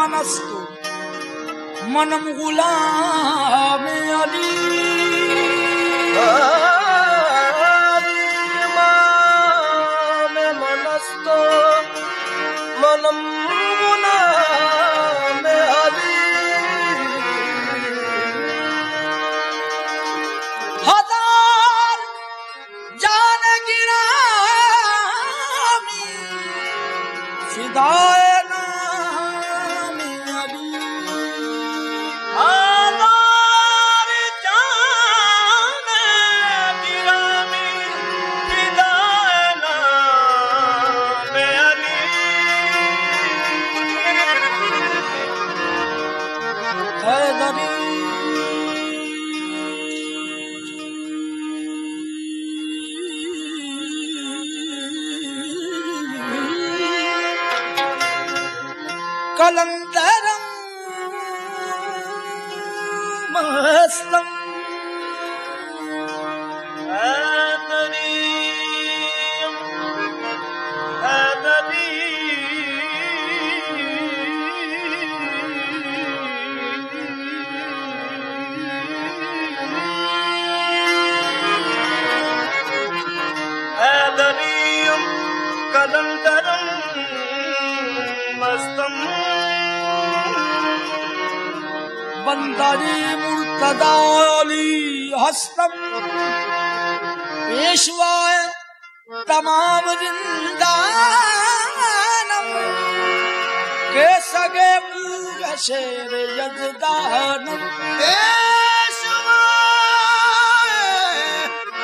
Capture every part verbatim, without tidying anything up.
मनस्तु मनम गुलाम अली मनस्तो मनम गुलाम अली हजार जान गिरामी फिदाए कलंदरम मस्तम हैदरीम हैदरी हैदरीम कलंदरम मस्तम बंदरी मुर्तदा अली हस्तम पेशवाए तमाम जिंदानम के सगे पूरे शेर यजदानम पेशवाए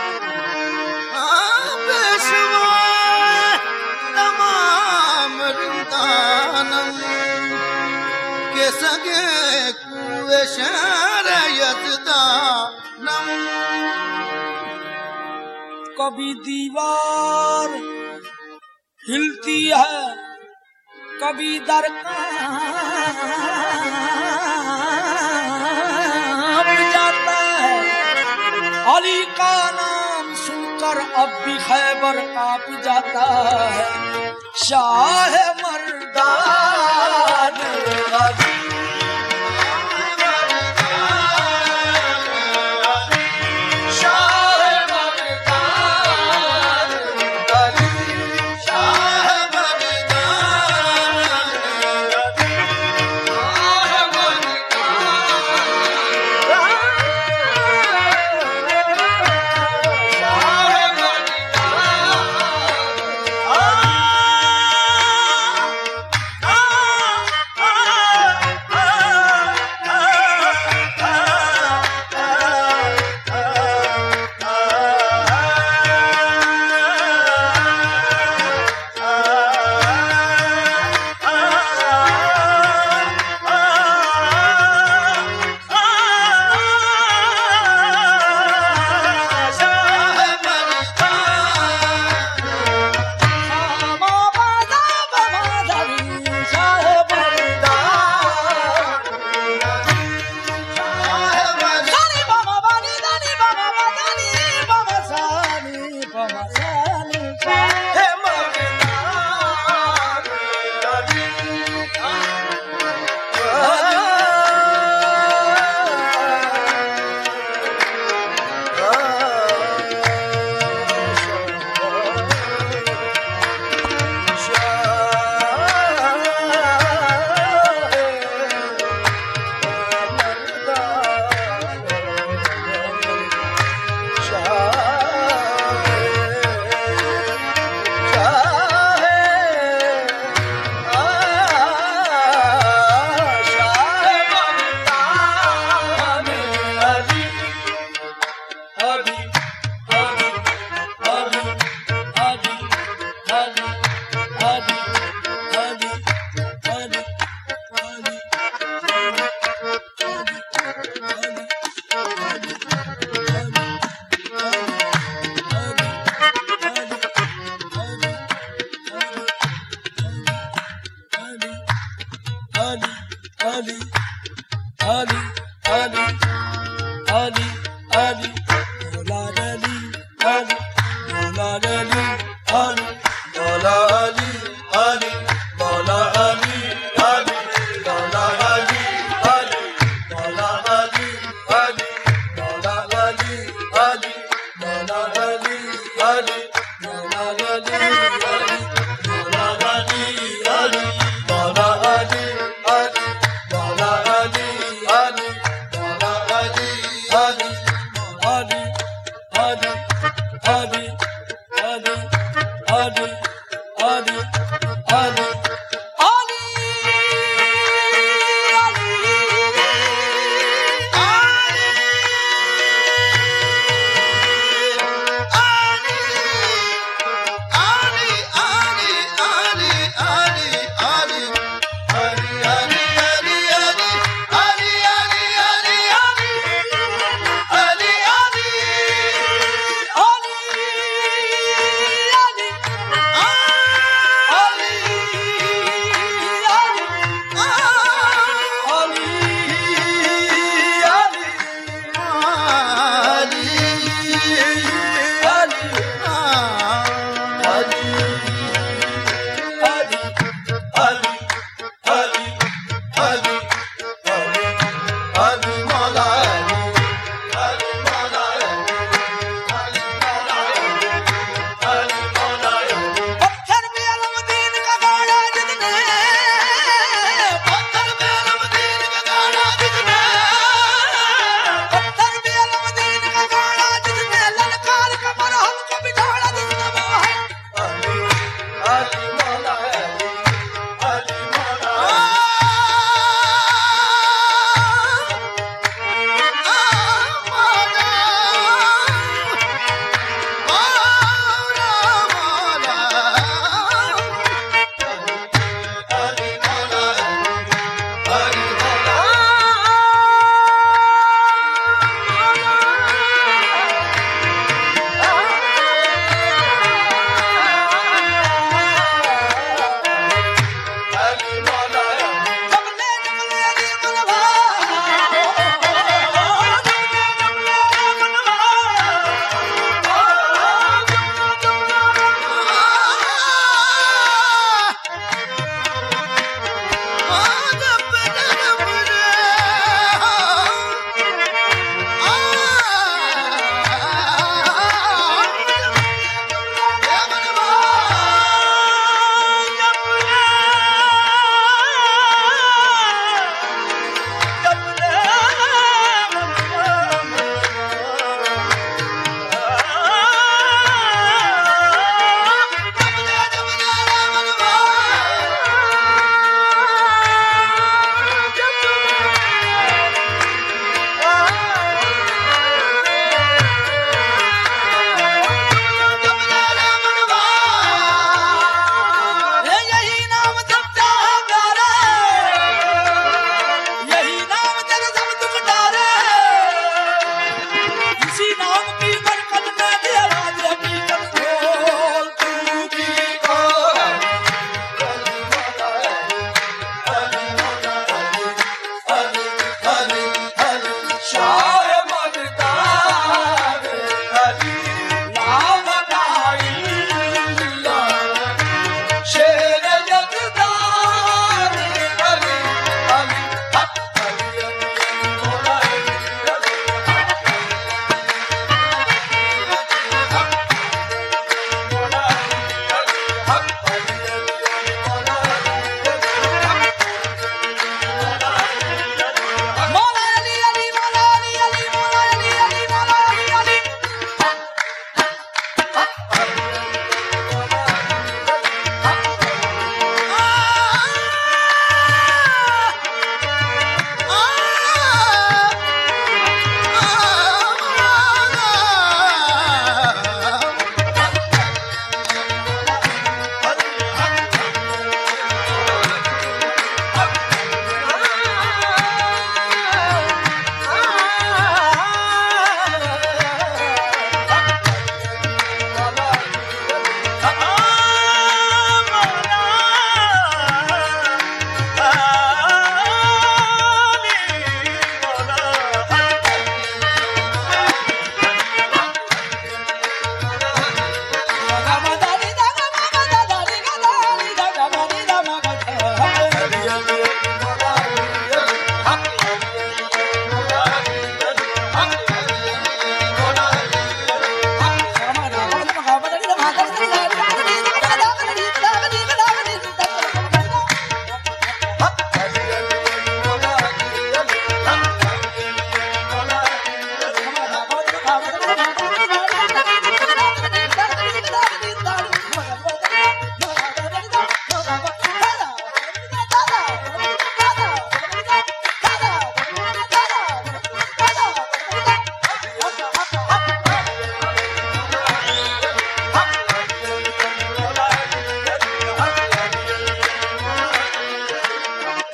पेशवाए तमाम जिंदानम के सगे कभी दीवार हिलती है कभी दरकांप जाता है अली का नाम सुनकर अब भी खैबर कांप जाता है शाह मर्दान अली Ali, Ali, Mawla Ali, Ali, Mawla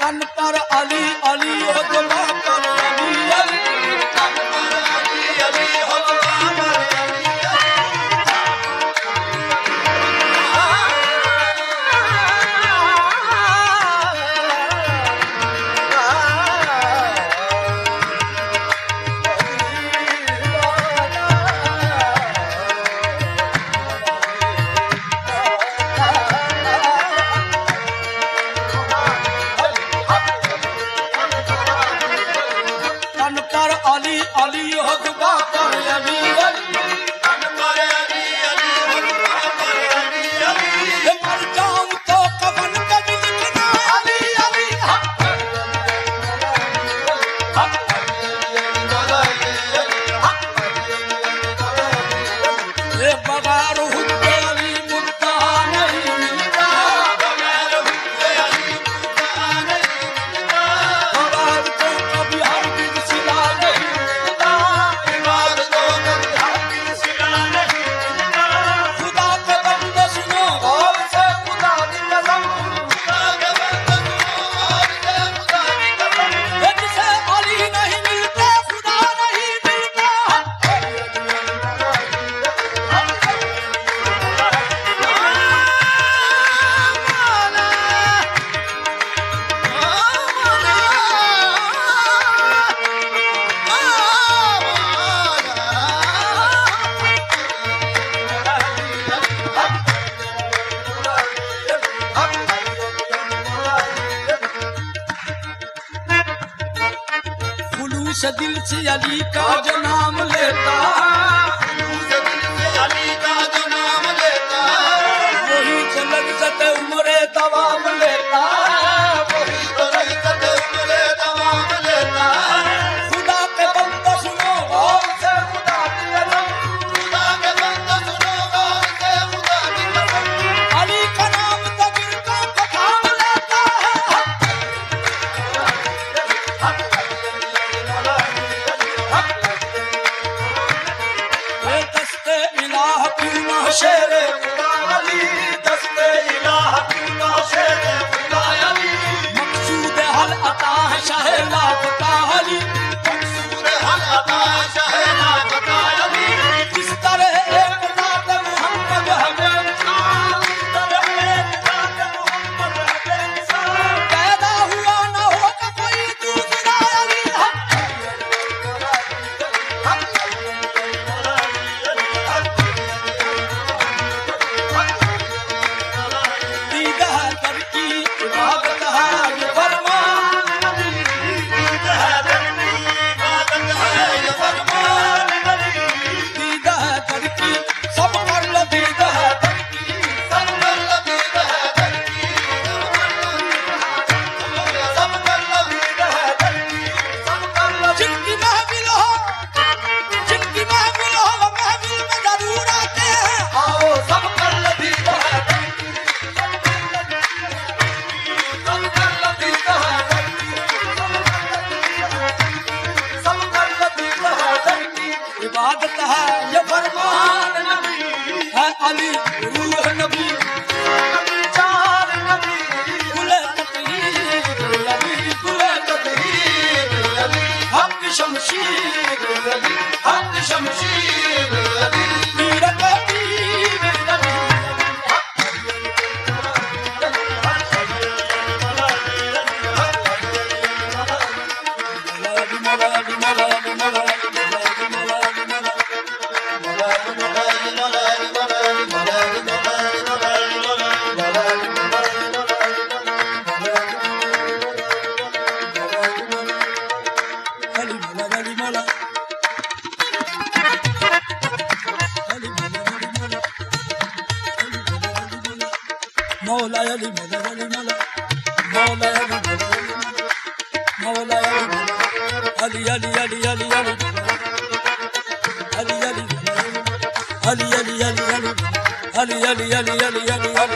तन पर अली अली हो जुबा पर अली अली तन पर अली अली हो जुबा पर अली अली अली हो जुबा पर अली अली तन पर अली अली हो जुबा पर अली अली मर जाऊं तो कफन कभी लिखना अली अली ये बगैर हुक्के अली मुद्दा नहीं मिलता बगैर हुक्के अली मुद्दा नहीं मिलता बगैर तो कभी हर दिन सिला नहीं खुदा के बंदे सुनो गौर से खुदा की कसम खुदा के बंदे सुनो गौर से खुदा की कसम जिसे अली नहीं मिलते खुदा नहीं मिलता खुलूस दिल से अली का जो नाम लेता खुलूस दिल से अली का जो नाम लेता वही तो लज्जत उम्रे दवाम लेता वही तो लज्जत उम्रे दवाम लेता खुदा के बंदे सुनो गौर से खुदा की कसम खुदा के बंदे सुनो गौर से खुदा की कसम अली का नाम तो दिल का थाम लेता दस्ते इलाह क्यों ना शेरे खुदा अली दस्ते इलाह क्यों ना शेरे खुदा अली मकसूद हल अता है शाह लापता अली मकसूद हल अता है शाह लापता अली किस तरह एक रात मोहम्मद हमें किस तरह एक रात मोहम्मद हमें पैदा हुआ ना होगा कोई दूसरा अली इबादत है ये फरमान नबी है अली रूह नबी चार नबी गुले तकरीर अली गुले तकरीर अली हक शमशीर अली हक शमशीर अली मीर कबीर नबी मौला अली मौला अली मौला मौला अली मौला अली अली अली अली अली अली अली अली अली अली अली अली अली अली अली अली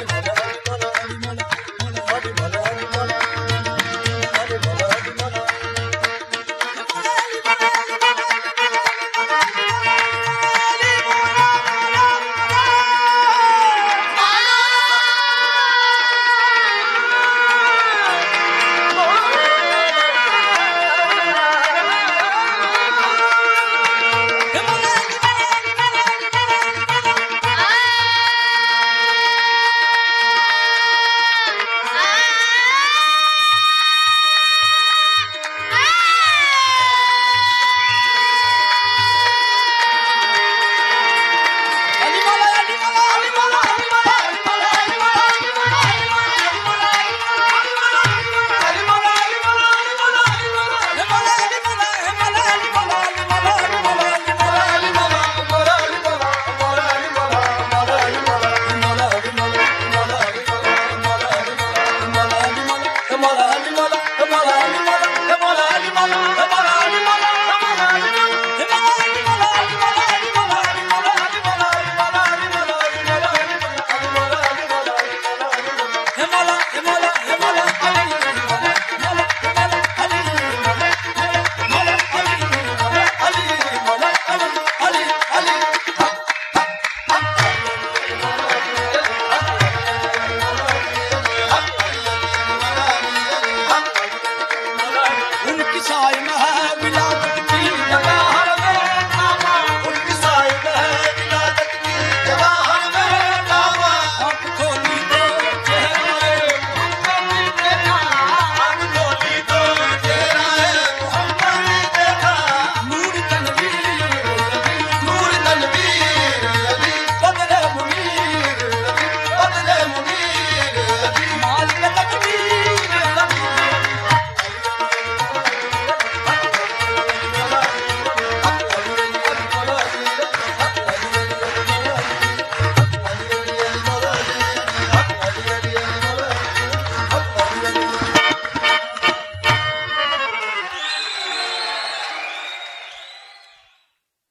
Oh अली मौला, हे मौला अली मौला, हे मौला अली मौला, हे मौला